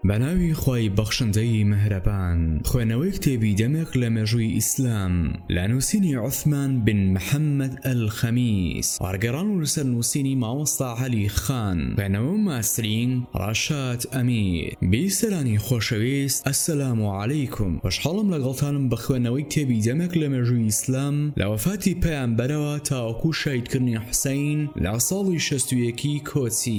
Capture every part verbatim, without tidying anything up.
بەناوی خوای بەخشندەی مەهرەبان. خوێنەوەی کتێبی دەمێک لە مێژووی ئیسلام لە نووسینی عوثمان بن محەممەد ئەلخەمیس، وەرگەڕان و لەسەر نووسینی مامۆستا عەلی خان، خوێنەوە ماسترین ڕاشاد ئەمیر. بیسەرانی خۆشەویست، ئەسسەلام عەلەیکم. خۆشحاڵم لەگەڵتانم بە خوێنەوەی کتێبی دەمێک لە مێژووی ئیسلام لە وەفاتی پەیامبەرەوە تاوەکو شایدکردنی حوسەین لە ساڵی شەست و یەکی کۆچی.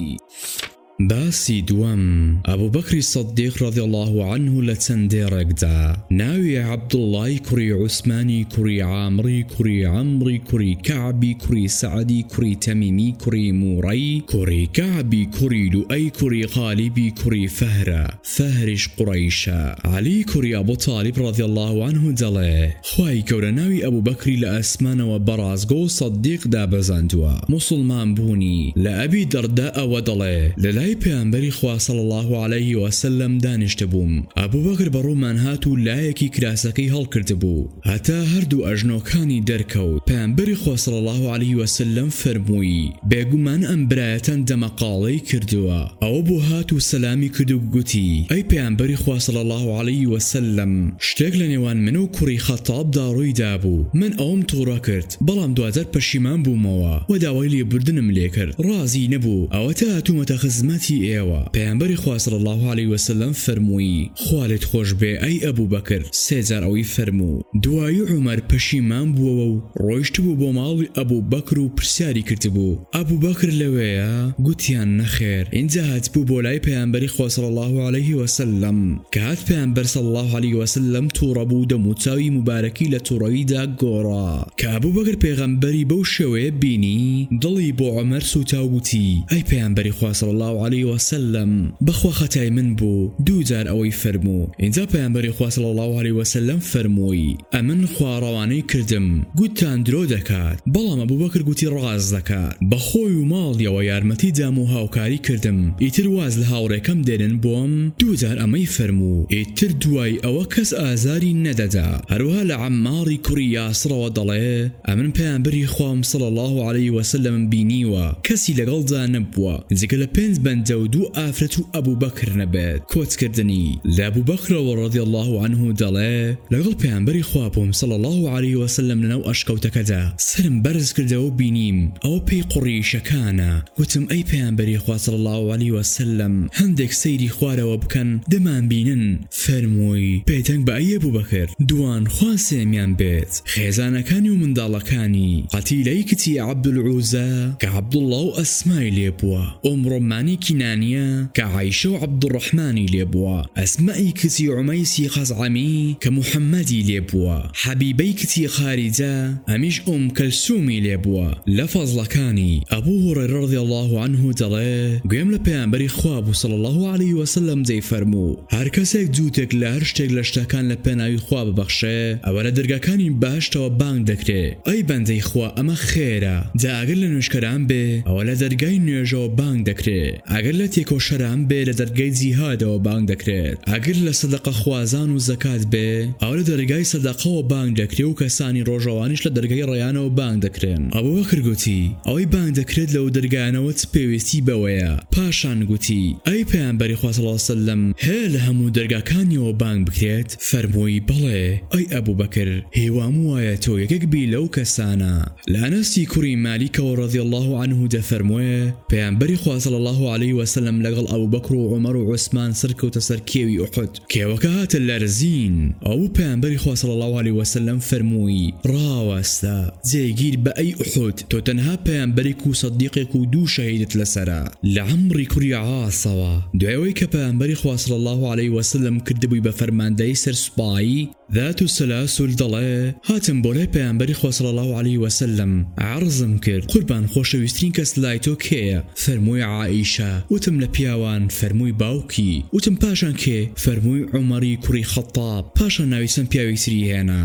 باسی دووەم ئەبوو بەکری سەدیق ڕەضی الله عنه لە چەندێڕێکدا ناوی عەبدوڵڵای کوڕی عوسمانی کوڕی عامری کوڕی عەمری کوڕی کەعبی کوڕی سەعەدی کوڕی تەمیمی کوڕی موڕەی کوڕی کەعبی کوڕی لوئەی کوڕی غالیبی کوڕی فەهرە، فەهریش قوڕەیشە. عەلی کوڕی ئەبوو تاڵیب ڕەضی الله عنه دەڵێ خوای گەورە ناوی ئەبوو بەکری لە ئەسمانەوە بەڕازگۆ و سەدیق دابەزاندووە. موسڵمان بوونی لە ئەبی دەردە ئەوە دەڵێ لە لای پێامبەری خوا صلی الله علیه و سلم دانیشتە بووم. ئەبوو بەکر بەڕوومان هات و لایەکی کراسەکەی هەڵکرد بوو هەتا هەردوو ئەژنۆکانی دەرکەوت. پێامبەری خوا صلی الله علیه و سلم فەرمووی بێگومان ئەم برایەتەن دەمەقاڵەی کردووە. ئەوە بۆ هات و سەلامی کرد و گوتی ئەی پێامبەری خوا صلی الله علیه و سلم، شتێک لە نێوان من و کوڕی خەتابدا ڕوویدا بوو. من ئەوم تووڕە کرد، بەڵام دواتر پەشیمان بوومەوە و داوای لێبوردنم لێ کرد. ڕازی نەبوو، ئەوەتە هاتوومەتە خزمەتی ئێوە. پێامبەری خوا صلی الله علیه و سلم فەرمووی خوالت خۆش بێ ئەی ئەبوو بەکر. سێجار ئەوەی فەرموو. دوایی عومەر پەشیمان بووەوە و ڕۆیشت بوو بۆ ماڵی ئەبوو بەکر و پرسیاری کردبوو ئەبوو بەکر لەوەیە؟ گوتیان نەخێر. اینجا هاتبوو بۆ لای پێامبەری خوا صلی الله علیه و سلم کە هات پێامبەر صلی الله علیه و سلم تووڕە بوو، دەموچاوی مبارەکی لە تووڕەویدا گۆڕا. کە ئەبوو بەکر پێغەمبەری بەو شێوەیە بینی، دڵی بۆ عومەر سووتا و گوتی ئەی پێامبەری خوا صلی الله علیه و سلم، بەخوا خەتای من بوو. دووجار ئەوەی فەرموو. اینجا پێامبەری خوا صلی الله علیه و سلم فەرمووی ئەمن خواڕەوانەی کردم، گوتتان درۆ دەکات، بەڵام ئەبوو بەکر گوتی ڕاز دەکات. بەخۆی و ماڵیەوە یارمەتی دام و هاوکاری کردم، ئیتر واز لە هاوڕێکەم دێنن بۆم. دووجار ئەمەی فەرموو. ئیتر دوای ئەوە کەس ئازاری نەدەدا. هەروەها لە عەمماری کوڕی یاسرەوە دەڵێ ئەمن پێامبەری خوام صلی الله علیه و سلم بینیوە، کەسی لەگەڵدا نەبووە جگە لە پێنج بەندە و دوو ئافرەت و ئەبوو بەکر نەبێت. کۆچکردنی لە ئەبوو بەکرەوە ڕەضی الله عنه دەڵێ لەگەڵ پێامبەری خوا بووم صلی الله علیه و سلم لەناو ئەشکەوتەکەدا، سرم بەرز کردەوە بینیم ئەوە پێی قوڕیشەکانە. گوتم ئەی پێامبەری خوا صلی الله علیه و سلم، هەندێک سەیری خوارەوە بکەن دەمان بینن. فەرمووی پێتەنگ بە ئەی ئەبوو بەکر، دوان خوان سێمیان بێت، خێزانەکانی و منداڵەکانی قەتیلەی کچی عەبدولعوزە کە عەبدوڵڵا و ئەسمای لێبووە، ئومڕۆمانی کینانیە کە عایشە و عەبدوڕەحمانی لێبووە، ئەسمەئی کچی عومەیسی خەزعەمی کە موحەممەدی لێبووە، حەبیبەی کچی خاریجە ئەمیش ئوم کەلسومی لێبووە. لە فەزڵەکانی ئەبوو هورەیرە ڕەضی الله عنه دەڵێ گوێم لە پێامبەری خوا بوو صلی الله علیه و سلم دەی فەرموو هەر کەسێک جووتێک لە هەر شتێک لە شتەکان لە پێناوی خوا ببەخشێ، ئەوە لە دەرگاکانی باشتەوە بانگ دەکرێ ئەی بەندەی خوا ئەمە خێرە. جا ئەگەر لە نوێژکەران بێ، ئەوە لە دەرگای نوێژەوە بانگ دەکرێ. ئەگەر لە تێکۆشەران بێ، لە دەرگای جیهادەوە بانگ دەکرێت. ئەگەر لە سەدەقە خوازان و زەکات بێ، ئەوە لە دەرگای سەدەقەوە بانگ دەکرێ و کەسانی ڕۆژەوانیش لە دەرگای ڕەیانەوە بانگ دەکرێن. ئەبوو بەکر گوتی ئەوەی بانگ دەکرێت لەو دەرگایانەوە چ پێویستی بەوەیە؟ پاشان گوتی ئەی پێامبەری خوا صلی الله علیه و سلم، هەیە لە هەموو دەرگاکانیەوە بانگ بکرێت؟ فەرمووی بەڵێ ئەی ئەبوو بەکر، هێوام وایە تۆ یەکێک بی لەو کەسانە. لە ئەنەسی کوڕی مالیکەوە ڕەضی الله عنه دەفەرمووێ پێامبەری خوا صلی الله علیه و سلم لەگەڵ ئەبوو بەکر و عومەر و عوسمان سەرکەوتە سەر کێوی ئوحود، کێوەکە هاتە لەرزین. ئەو پێامبەری خوا صلی الله علیه و سلم فەرمووی ڕاوەستە جێگیر بە ئەی ئوحود، تۆ تەنها پێامبەرێک و سەدیقێک و دوو شەهیدت لەسەرە لە عەمری کوڕی عاسەوە. دوایەوەی کە پێامبەری خوا صلی الله علیه و سلم کردبووی بە فەرماندەی سەرسوپایی ذات السلاسل دەڵێ هاتم بۆ لای پێامبەری خوا صلی الله علیه و سلم، عەرزم کرد قوربان خۆشەویستترین کەس لای تۆ کێیە؟ فەرمووی عائیشە. وتم لە پیاوان. فەرمووی باوکی. وتم پاشان کێ؟ فەرمووی عومەری کوڕی خەتاب. پاشان ناویسم پیاوی سری هێنا.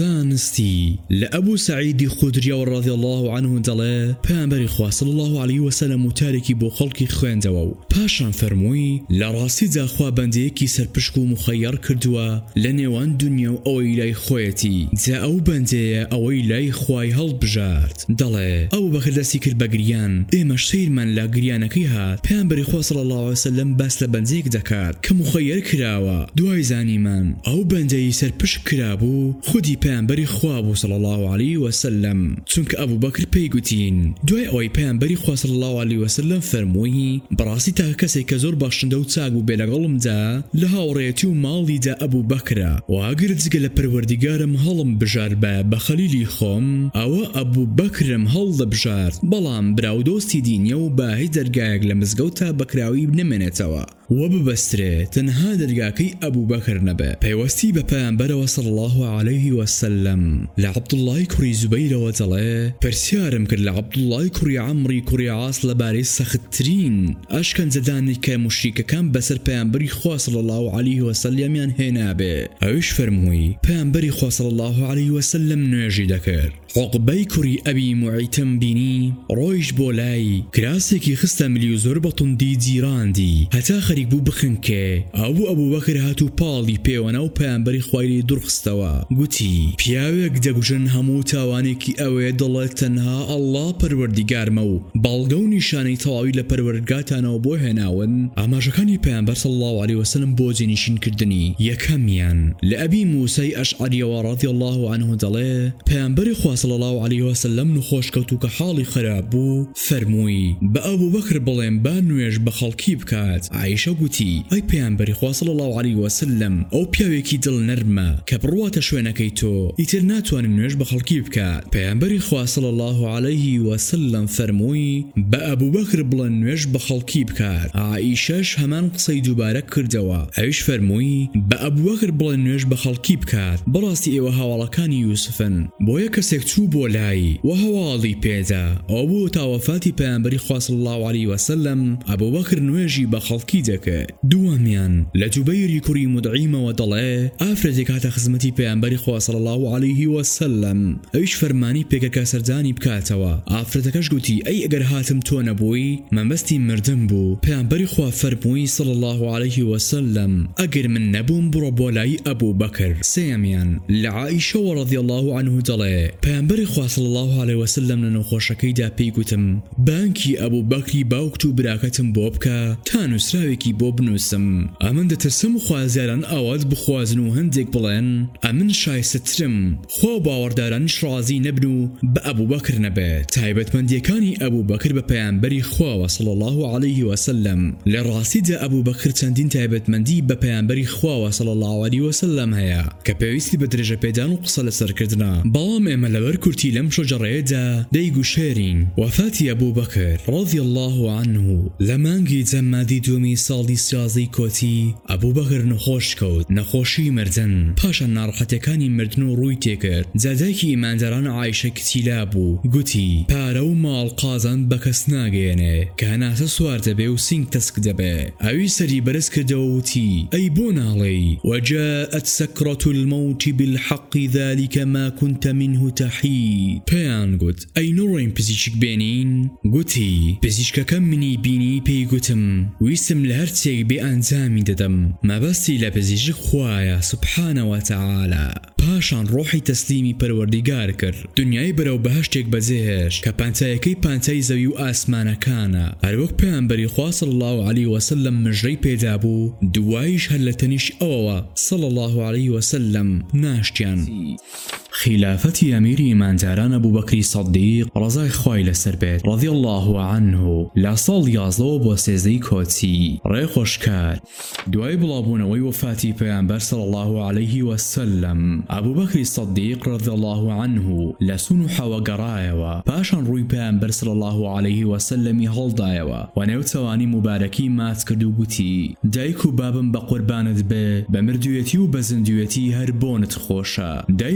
زانستی لە ئەبوو سەعیدی خودریەوە ڕەضی الله عنه دەڵێ پێامبەری خوا صلی الله علیه و سلم وتارێکی بۆ خەڵکی خوێندەوە و پاشان فەرمووی لە ڕاستیدا خوا بەندەیەکی سەرپشک و مخەیەر کردووە لە نێوان دنیا و ئەوەی لای خۆیەتی جا ئەو بەندەیە ئەوەی لای خوای هەڵبژارد دەڵێ ئەو بەکر دەستی کرد بە گریان ئێمە سەیرمان لە گریانەکەی هات پێغەمبەری خوا صلی الله علیه وسلم باس لە بەندەیەک دەکات کە مخەیر کراوە دوای زانیمان ئەو بەندەی سەرپشت کرابوو خودی پێغەمبەری خوا بوو صلی الله علیه وسلم چونکە ئەبوو بەکر پێی گوتین دوای ئەوەی پێغەمبەری خوا صلی الله علیه وسلم فەرمووی بەڕاستی تا کەسێک کە زۆر بەخشندە و چاک بوو بێ لەگەڵمدا لە هاوڕێتی و ماڵیدا ئەبوو بەکرە و ئەگەر جگە لە پەروەردیگارم هەڵم بژار بە بە خەلیلی خۆم ئەوە ئەبوو بەکرم هەڵ دەبژارد بەڵام براو دۆستی دینیە و با هیچ دەرگایەک لە مزگەوتا بەکراوی نمێنێتەوە و ببەسترێت تەنها دەرگاکەی ئەبوو بەکر نەبێ پەیوەستی بە پەیامبەرەوە صلی الله علیه وسلم لە عەبدوڵڵای کوڕی زوبەیرەوە دەڵێ پرسیارم کرد لە عەبدوڵڵای کوڕی عەمری کوڕی عاس لەبارەی سەختترین ئەشکەنجەدانی کە موشریکەکان بەسەر پەیامبەری خوا صلی الله علیه وسلمیان هێنابێ ئەویش فەرمووی پەیامبەری خوا صلی الله علیه وسلم نوێژی دەکرد عوقبەی کوڕی ئەبی موعیتم بینی ڕۆیشت بۆ لای کراسێکی خستە ملی و زۆر بەتوندی جیراندی هەتا خەریک بوو بخنکێ ئەوبوو ئەبوو بەکر هاتوو پاڵی پێوەنە و پەیامبەری خوای دوڕخستەوە گوتی پیاوێک دەبژن هەموو تاوانێکی ئەوەیە دەڵێت تەنها ئەڵڵا پەروەردیگارمە و بەڵگە و نیشانەی تەواوی لە پەروەردگارتانەوە بۆ هێناون ئاماژەکانی پەیامبەر صلی الله علیه وسلم بۆ جێنشینکردنی یەکەمیان لە ئەبی موسەی ئەشعەریەوە رەضی الله عنه دەڵێ پەیامبەری خوا صلی الله علیه وسلم نخۆش کەوتو کە حاڵی خراپ بوو فەرمووی بە ئەبوو بەکر بڵێم با نوێژ بە خەڵکی بکات عایشە گوتی ئەی پەیامبەری خوا صلی الله علیه وسلم ئەو پیاوێکی دڵ نەرمە کە بڕواتە شوێنەکەی تۆ ئیتر ناتوانێت نوێژ بە خەڵکی بکات پەیامبەری خوا صلی الله علیه وسلم فەرمووی بە ئەبوو بەکر بڵێن نوێژ بە خەڵکی بکات عایشەش هەمان قسەی دووبارە کردەوە ئەویش فەرمووی بە ئەبوو بەکر بڵێن نوێژ بە خەڵکی بکات بەڕاستی ئێوە هاوڵەکانی یوسفن بۆیە کەسێک چوو بۆ لای و هەواڵی پێدا ئەو بوو تا وەفاتی پەیامبەری خوا صلی الله علیه وسلم ئەبوو بەکر نوێژی بە خەڵکی دەکرد دووەمیان لە جوبەیری کوڕی مودعیمەوە دەڵێ ئافرەتێک هاتە خزمەتی پەیامبەری خوا صلی الله علیه وسلم ئەویش فەرمانی پێکەکە سەردانی بکاتەوە ئافرەتەکەش گوتی ئەی ئەگەر هاتم تۆ نەبووی مەبەستی مردم بوو پەیامبەری خوا فەرمووی صلی الله علیه وسلم ئەگەر من نەبووم بڕۆ بۆ لای ئەبوو بەکر سێمیان لە عایشەوە رەضی الله عنه دەڵێ پەیامبەری خوا صلی الله علیه وسلم لە نەخۆشەکەیدا پێی گوتم بانکی ئەبوو بەکری باوکت و براکەتم بۆ بکە تا نووسراوێکی بۆ بنووسم ئەمن دەترسم خوازیاران ئاوات بخوازن و هەندێک بڵێن ئەمن شایستەترم خوا باوەڕدارانیش ڕازی نەبن و بە ئەبوو بەکر نەبێت تایبەتمەندیەکانی ئەبوو بەکر بە پەیامبەری خواوە صلی الله علیه وسلم لە ڕاستیدا ئەبوو بەکر چەندین تایبەتمەندی بە پەیامبەری خواوە صلی الله علیه وسلم هەیە کە پێویستی بە درێژە پێدان و قسە لەسەرکردنە بەڵام ئێمە لەبەر کورتی لەم شۆجەڕەیەدا دەیگوشێرین وەفاتی ئەبوو بەکر رەضی الله عنه لە مانگی جەمادی دووەمی ساڵی سیازەی کۆتی ئەبوو بەکر نەخۆش کەوت نەخۆشی مردن پاشان ناڕەحەتەکانی مردن و ڕووی تێکرد جادایکی ئیمانداران عایشە کچیلا بوو گوتی پارە و ماڵ قازان بە کەس ناگەێنێ کە هەناسە سوار دەبێ و سینگ تەسک دەبێ ئەوی سەری بەرز کردەوە وتی ئەی بۆ ناڵێی وجاءت سكرة الموت بالحق ذلك ما كنت منه تحيد پێیان گوت ئەی نوڕێن پزیشک بێنین گوتی پزیشکەکەم منی بینی پێی گوتم ویستم لە هەرچێک بێ ئەنجامی دەدەم مەبەستی لە پزیشک خوایە سبحانەوە تەعالە پاشان ڕۆحی تەسلیمی پەروەردیگار کرد دنیای بەرەو بەهەشتێک بەجێهێشت کە پانتایەکەی پانتای زەوی و ئاسمانەکانە هەروەک پەیامبەری خوا صلی الله علیه وسلم مژرەی پێدا بوو دواییش هەر لە تەنیش ئەوەوە صلی الله علیه وسلم ناشتیان خلافەتی ئەمیری ئیمانداران ئەبوو بەکری سەدیق ڕەزای خوای لەسەر بێت ڕەضی الله عنه لە ساڵ یازدەوە بۆ سێزدەی کۆچی ڕێخۆشکار دوای بڵاوبوونەوەی وەفاتی پەیامبەر صلی الله علیه وسلم ئەبوو بەکری سەدیق ڕەضی الله عنه لە سون و حەوە گەڕایەوە پاشان ڕووی پەیامبەر صلی الله علیه وسلمی هەڵدایەوە و نێوتەوانی مبارەکی ماچ کرد و گوتی دایک و بابم بە قوربانت بێ بە مردوێتی و بە زیندوێتی هەر بۆنت خۆشە دای پۆشیە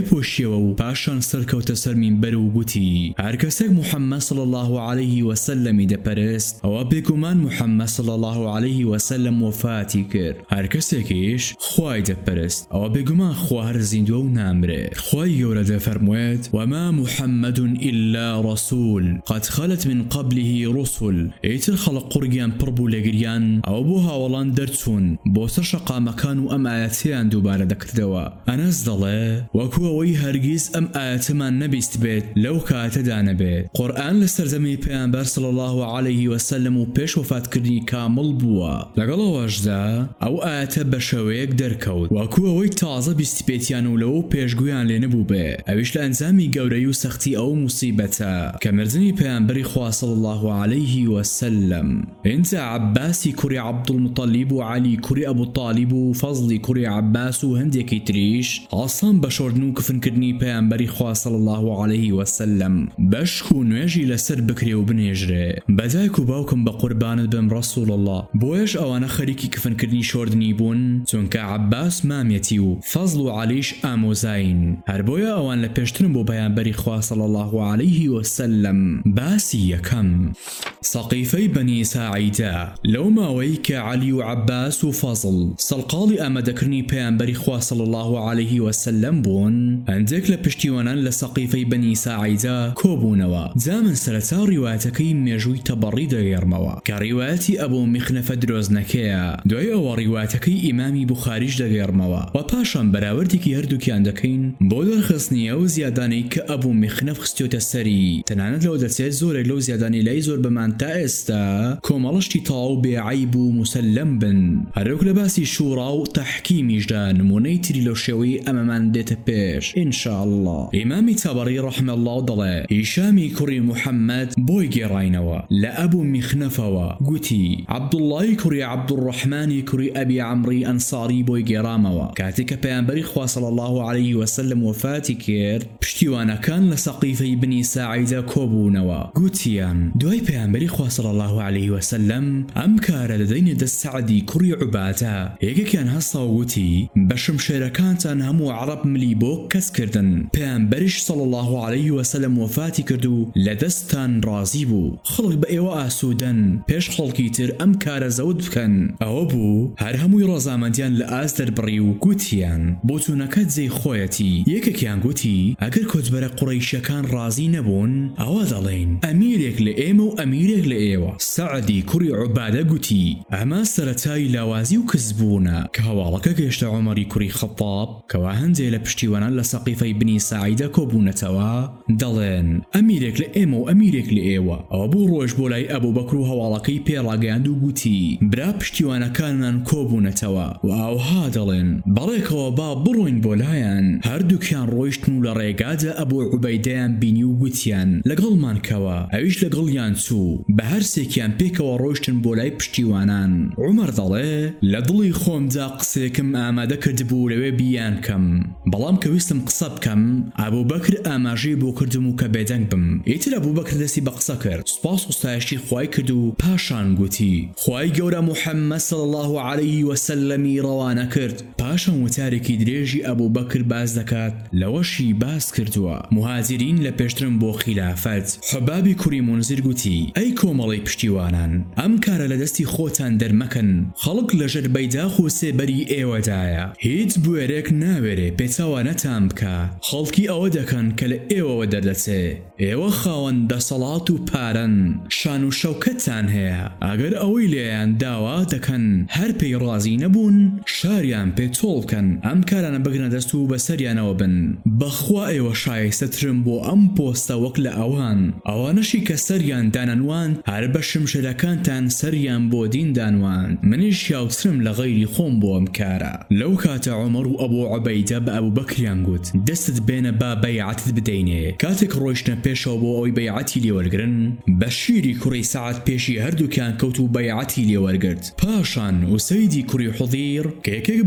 و پاشان سەرکەوتە سەر مینبەر و گوتی هەر کەسێک محەممەد صلی الله عليه وسلمی دەپەرست ئەوە بێگومان محەممەد صلی الله عليه وسلم وفاتی کرد هەر کەسێکیش خوای دەپەرست ئەوە بێگومان خوا هەر زیندووە و نامرێت خوای گەورە دەفەرموێت وما محمد إلا رسول قد خلت من قبله رسل ئیتر خەڵق قورگیان پڕ بوو لە گریان ئەوە بۆ هاوڵان دەرچوون بۆ سەر شەقامەکان و ئەم ئاەتیان دووبارە دەکردەوە ئەنەس دەڵێ وەکو ئەوەی هەرگیز ئەم ئاەتمان نەبیست بێت لەو کاتەدا نەبێت قورئان لە سەردەمی پێیامبەر صلی الله عليه وسلم و پێش وفاتکردنی کامل بووە لەگەڵ ئەوەشدا ئەو ئاەتە بە شێوەیەک دەرکەوت وەکو ئەوەی تازە بیست پێتیان و لەوە پێشگویان لێ نەبوو بێ ئەویش لە ئەنجامی گەورەی و سەختی ئەو موسیبەتە کە مردنی پێیامبەری خوا صلی الله عليه وسلم ئینجا عەباسی کوڕی عەبدولموطەلیب و عەلی کوڕی ئەبوو طالیب و فەزڵی کوڕی عەباس و هەندێکی تریش ئاسان بە شۆردن و کفنکردنی پێیامبەری خوا صلی الله عليه وسلم بەشک و نوێژی لەسەر بکرێ و بنێژرێ بەدایک و باوکم بە قوربانت بم ڕەسوول الله بۆیش ئەوانە خەریکی کفنکردنی شۆردنی بوون چونکە عەباس مامێتی و فەزڵ و عەلیش ئامۆزاین هەر بۆیە ئەوان لە پێشترن بۆ پەیامبەری خوا صلی الله عليه وسلم باسی یەکەم سەقیفەی بەنی ساعیدە لەو ماوەی کە عەلی و عەباس و فەزڵ سەڵقاڵی ئامادەکردنی پەیامبەری خوا صلی الله عليه وسلم بوون هەندێک لە پشتیوانان لە سەقیفەی بەنی ساعیدە کۆبوونەوە جا من سەرەتا ڕیوایەتەکەی مێژووی تەبەڕی دەگێڕمەوە کە ڕیوایەتی ئەبوو میخنەفە درۆزنەکەیە دوای ئەوە ڕیوایەتەکەی ئیمامی بوخاریش دەگێڕمەوە و پاشان بەراوردێکی هەردووکیان دەکەین بۆ دەرخستنیە و زیادانەی کە ئەبوو میخنەف خستیۆتە سەری تەنانەت لەو دەچێت زۆرێک لەو زیادانی لای زۆر بەمان تا ئێستا کۆمەڵشتی تەواو بێعیب و مسلەم بن هەروەک لە باسی شوڕا و تەحکیمیشدا نمونەی تری لەو شێوەی ئەمەمان دێتە پێش ئینشاء الله ئیمامی تەبەڕی ڕەحمە الله دەڵێ هیشامی کوڕی محەممەد بۆی گێڕاینەوە لە ئەبوو میخنەفەوە گوتی عەبدوڵڵای کوڕی عەبدوڕەحمانی کوڕی ئەبی عەمڕی ئەنساری بۆی گێڕامەوە کاتێک کە پەیامبەری خوا صلی الله عليه وسلم وفاتی کرد پشتیوانەکان لە سەقیفەی بنی ساعیدە کۆبوونەوە گوتیان دوای پەیامبەری خوا صلی الله عليه وسلم ئەم کارە دەدەینە دەست سەعدی کوڕی عوبادە یەکێکیان هەستا و گوتی بە شمشێرەکانتان هەموو عەرەب ملی بۆ کەس کردن پەیامبەریش صلی الله عليه وسلم وفاتی کرد و لە دەستان ڕازی بوو خەڵک بە ئێوە ئاسوودەن پێش خەڵکی تر ئەم کارە زەوت بکەن ئەوە بوو هەر هەمووی ڕۆزامەندیان لە ئاس دەربڕی و گوتیان بۆچوونەکەت جێی خۆیەتی یەکێکیان گوتی ئەگەر کۆچبەرە قوڕەیشیەکان ڕازی نەبوون ئەوە دەڵێن ئەمیرێک لە ئێمە و ئەمیرێک لە ئێوە سەعدی کوڕی عوبادە گوتی ئەمە سەرەتای لاوازی و کزبوونە کە هەواڵەکە گەیشتە عومەری کوڕی خەتاب کەوا هەندێک لە پشتیوانان لە سەقیفەی بنی ساعیدە کۆبوونەتەوە دەڵێن ئەمیرێک لە ئێمە و ئەمیرێک لە ئێوە ئەوە بوو ڕۆژ بۆ لای ئەبوو بەکر و هەواڵەکەی پێڕاگەیاند و گوتی برا پشتیوانەکانمان کۆبوونەتەوە و ئاوها دەڵێن بەڕێکەوە با بڕۆین بۆ لایەن هەردووکیان ڕۆیشتن و لە ڕێگادا ئەبوو عوبەیدەیان بینی و گوتیان لەگەڵمان کەوە ئەویش لەگەڵیان چوو بە هەرسێکیان پێکەوە ڕۆیشتن بۆ لای پشتیوانان عومەر دەڵێ لە دڵی خۆمدا قسێکم ئامادە کردبوو لەوێ بیان کەم بەڵام کە ویستم قسە بکەم ئەبوو بەکر ئاماژەی بۆ کردم و کە بێدەنگ بم ئیتر ئەبوو بەکر دەستی بە قسە کرد سوپاس و ستایشی خوای کرد و پاشان گوتی خوای گەورە محەممەد صلی الله عليه وسلمی ڕەوانە کرد پاشان وتارێکی درێژی ئەبوو بەکر باز دەکات لەوەشی باز کردووە مهاجرین لە پێشترم بۆ خلافەت حبابی کوڕی منزیر گوتی ئەی کۆمەڵی پشتیوانان ئەم کارە لە دەستی خۆتان دەرمەکەن خەڵک لە ژەربەی داخ و سێبەری ئێوەدایە هیچ بوێرێک ناوێرێ پێچاوانەتان بکە خەڵکی ئەوە دەکەن کە لە ئێوەوە دەردەچێ ئێوە خاوەندە سەڵات و پارەن شان و شەوکەتتان هەیە ئەگەر ئەوەی لێیان داوا دەکەن هەر پێی ڕازی نەبوون شاریان پێ تۆڵ بکەن ئەم کارانە بگرنە دەست و بەسەریانەوە بن بەخوا ئێوە شایستەترن بۆ ئەم پۆستە وەک لە ئەوان ئەوانەشی کە سەریان دانەنوان هەر بە شمشێرەکانتان سەریان بۆ دین دانوان منیش یاوترم لە غەیری خۆم بۆ ئەم کارە لەو کاتە عومەر و ئەبوو عوبەیدە بە ئەبوو بەکریان گوت دەستت بێنە با بەیعەتت بدەینێ کاتێک ڕۆیشتە پێشەوە بۆ ئەوی بەیعەتی لێوەرگرن بەشیری کوڕی سەعد پێشی هەردووکیان کەوت و بەیعەتی لێوەرگرت پاشان ئوسەیدی کوڕی حوضیر کە یەکێک بوو لە دەم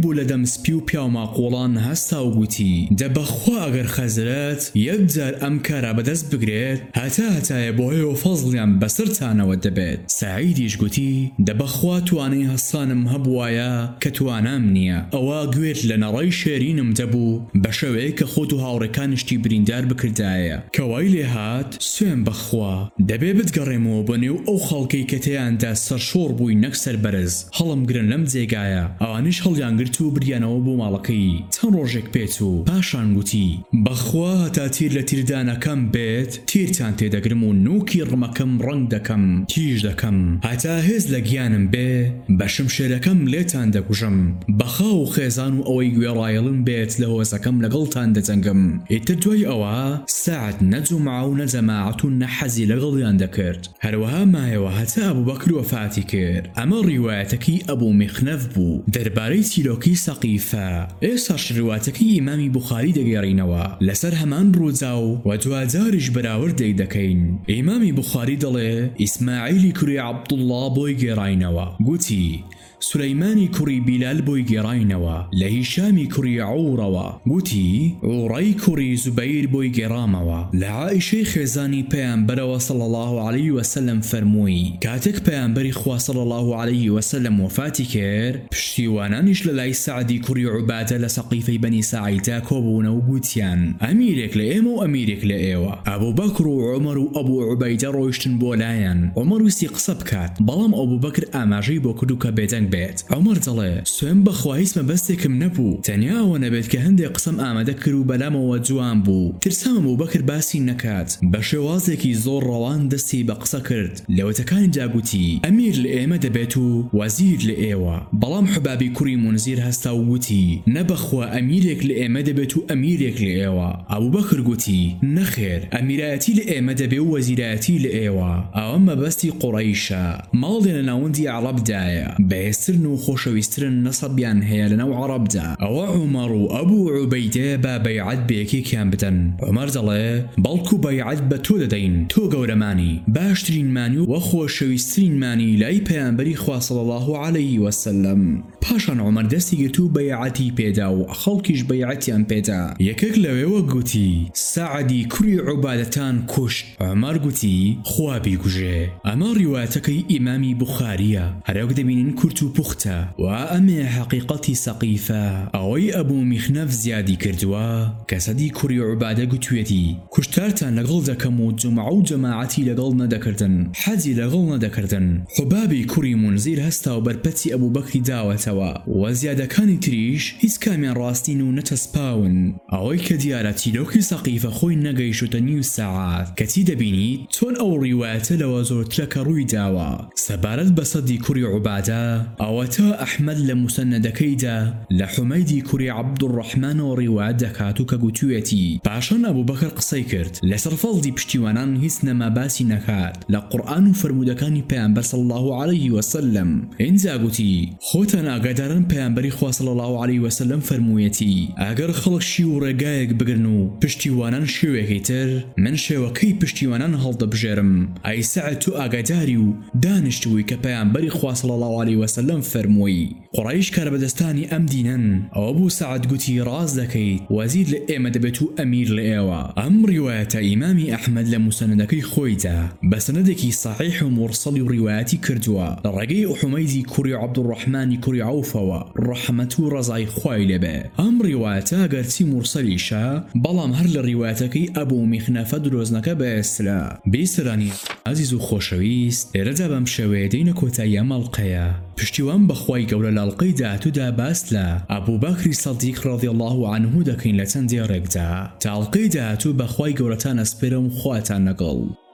لەم سپی و پیا و ماقۆڵان هەستا و گوتی دەبەخوا ئەگەر خەزرەت یەکجار ئەم کارە بەدەست بگرێت هەتا هەتایە بۆ هەیە و فەزڵیان بەسەرتانەوە دەبێت. سەعیدیش گوتی دەبەخوا توانەی هەستانم هەبوایە کە توانام نییە، ئەوە گوێت لە نەڕەی شێرینم دەبوو بە شەوەیە کە خۆت و هاوڕێکانشتی بریندار بکردایە کە وای لێ هات سوێن بەخوا دەبێ بتگەڕێمەوە بە نێو ئەو خەڵکەی کە تێیاندا سەرشۆڕ بووی نەک سەربەرز هەڵم گرن لەم جێگایە. ئەوانش هەڵیان گرت و بریانەوە بۆ ماڵەکەی چەند ڕۆژێک پێچ و پاشان گوتی بەخوا هەتا تیر لە تیردانەکەم بێت تیرتان تێدەگرم و نوکی ڕمەکەم ڕنگ دەکەم تیژ دەکەم هەتا هێز لە گیانم بێ بە شمشێرەکەم لێتان دەکوژم بەخا و خێزان و ئەوەی گوێڕایەڵم بێت لە هۆزەکەم لەگەڵتان دەجەنگم. ئیتر دوای ئەوە سەعد نەجومعە و نەجەماعەت و نەحەزی لەگەڵیان دەکرد. هەروەها مایەوە هەتا ئەبوبەکر وەفاتی کرد. ئەمە ڕیوایەتەکەی ئەبوو میخنەف بوو دەربارەی چیرۆکی سەقیفە. ئێستاش ڕیوایەتەکەی ئیمامی بوخاری دەگێڕینەوە لەسەر هەمان ڕووجا و و دوجاریش بەراوردەی دەکەین. ئیمامی بوخاری دەڵێ ئیسماعیلی کوڕی عەبدوڵڵا بۆی گێڕاینەوە گوتی سلەیمانی کوڕی بیلال بۆی گێڕاینەوە لە هیشامی کوڕی عوڕەوە گوتی عوڕەی کوڕی زوبەیر بۆی گێڕامەوە لە عائیشەی خێزانی پەیامبەرەوە صلی الله علیه وسلم فەرمووی کاتێک پەیامبەری خوا صلی الله علیه وسلم وفاتی کرد پشتیوانانیش لە لای سەعدی کوڕی عوبادە لە سەقیفەی بەنی ساعیدا کۆبوونەوە و گوتیان ئەمیرێک لە ئێمە و ئەمیرێک لە ئێوە. ئەبوبەکر و عومەر و ئەبوو عوبەیدە ڕۆیشتن بۆ لایەن. عومەر ویستی قسە بکات بەڵام ئەبوبەکر ئاماژەی بۆ کرد و کە بێدەنگ بێت. عومەر دەڵێ سوێن بەخوا هیچ مەبەستێکم نەبوو تەنیا ئەوە نەبێت کە هەندێک قسەم ئامادە کرد و بەلامەوە جوان بوو ترسام ئەبوبەکر باسی نەکات. بە شێوازێکی زۆر ڕەوان دەستی بە قسە کرد لەوەتەکانی جاگوتی ئەمیر لە ئێمە دەبێت و وەزیر لە ئێوە. بەڵام حبابی کوڕی مونزیر هەستا و گوتی نەبەخوا ئەمیرێک لە ئێمە دەبێت و ئەمیرێک لە ئێوە. ئەبوبەکر گوتی نەخێر ئەمیرایەتی لە ئێمە دەبێ و وەزیرایەتی لە ئێوە. ئەوە مەبەستی قوڕەیشە ماڵێ لە ناوەندی عەرەبدایە بەهێزترن و خۆشەویستترن نەسەبیان هەیە لەناو عەرەبدا. ئەوە عومەر و ئەبوو عوبەیدە با بەیعەت بە یەکێکیان بدەن. عومەر دەڵێ بەڵکو بەیعەت بە تۆ دەدەین تۆ گەورەمانی باشترین مانی و خۆشەویستترین مانی لای پەیامبەری خوا صلی الله علیه وسلم. پاشان عومەر دەستی گرت و بەیعەتی پێدا و خەڵکیش بەیعەتیان پێدا. یەکێک لەوێوە گوتی سەعدی کوڕی عوبادەتان کوشت. عومەر گوتی خوا بیکوژێ. ئەمە ڕیوایەتەکەی ئیمامی بوخاریە هەرێک دەبینین کورت و پوختە و ئەمێ حەقیقەتی سەقیفە. ئەوەی ئەبوو میخنەف زیادی کردووە کە سەدی کوڕی عوبادە گوتوێتی کوشتارتان لەگەڵ دەکەم و جومعە و جەماعەتی لەگەڵ نەدەکردن حەجی لەگەڵ نەدەکردن. حبابی کوڕی مونزیر هەستا و بەرپەتی ئەبوبەکری داوەتەوە و زیادەکانی تریش هیچ کامیان ڕاستین و نەچەسپاون. ئەوەی کە دیارە چیرۆکی سەقیفە خۆی نەگەیشتە نیو سەعات کەتی دەبینیت چۆن ئەو ڕیوایەتە لەوە زۆرترە کە ڕووی داوە. سەبارەت بە سەدی کوڕی عوبادە ئەوەتە ئەحمەد لە موسەنەدەکەیدا لە حومەیدی کوڕی عەبدوڕەحمانەوە ڕیوایەت دەکات و کە گوتوێتی پاشان ئەبوبەکر قسەی کرد لەسەر فەڵدی پشتیوانان هیچ نەما باسی نەکات لە قورئان و فەرمودەکانی پەیامبەر صلی الله علیه وسلم. اینجا گوتی خۆتان ئاگادارن پەیامبەری خوا صلی الله علیه وسلم فەرموویەتی ئەگەر خەڵک شی و ڕێگایەک بگرن و پشتیوانان شێوەیەکی تر من شێوەکەی پشتیوانان هەڵدەبژێرم. ئەی سەعد تو ئاگاداری و دانیشتووی کە پەیامبەری خوا صلی الله علیه وسلم فەرمووی قوڕەیش کاربەدەستانی ئەم دینن. ئەوە بوو سەعد گوتی ڕاز دەکەیت وەزیر لە ئێمە دەبێت و ئەمیر لە ئێوە. ئەم ڕیوایەتە ئیمامی ئەحمەد لە موسەنەدەکەی خۆیدا بە سەنەدێکی صحیح و موڕسەڵی و ڕیوایەتی کردووە لە ڕێگەی حومەیدی کوڕی عەبدوڕەحمانی کوڕی عەوفەوە ڕەحمەت و ڕەزای خوای لێبێ. ئەم ڕیوایەتە گەرچی موڕسەلیشە بەڵام هەر لە ڕیوایەتەکەی ئەبوو میخنەفە درۆزنەکە بەئێسرا. بیسرانی عەزیز و خۆشەویست ئێرەدا بەم شێوەیە دێینە کۆتایی ئەم ئەڵقەیە. پشتیوان بەخوای گەورە لە ئەڵقەی داهاتوودا باس لە ئەبوبەکری سەدیق ڕەضی الله عنه دەکەین لە چەندێ ڕێکدا تا ئەڵقەی داهاتوو بەخوای گەورەتان ئەسپێرم خواتان لەگەڵ.